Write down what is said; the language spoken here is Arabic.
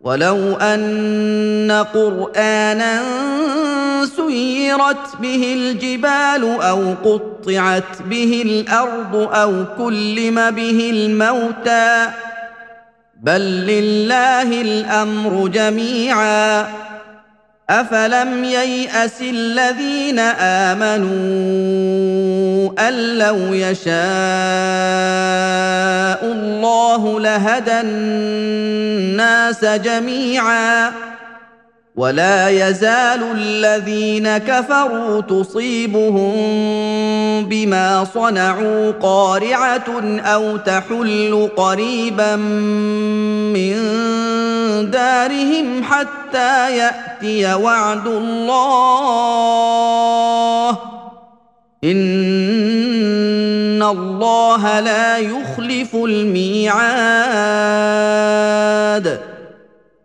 ولو أن قرآنا سيرت به الجبال أو قطعت به الأرض أو كلم به الموتى بل لله الأمر جميعا أفلم ييأس الذين آمنوا أن لو يشاء الله لهدى الناس جميعا ولا يزال الذين كفروا تصيبهم بما صنعوا قارعة أو تحل قريبا من دارهم حتى يأتي وعد الله إن الله لا يخلف الميعاد